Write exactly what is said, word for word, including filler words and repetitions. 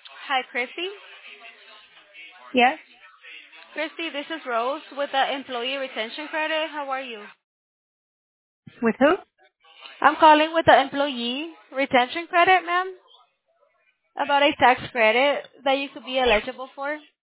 Hi, Christy. Yes. Christy, this is Rose with the Employee Retention Credit. How are you? With who? I'm calling with the Employee Retention Credit, ma'am, about a tax credit that you could be eligible for.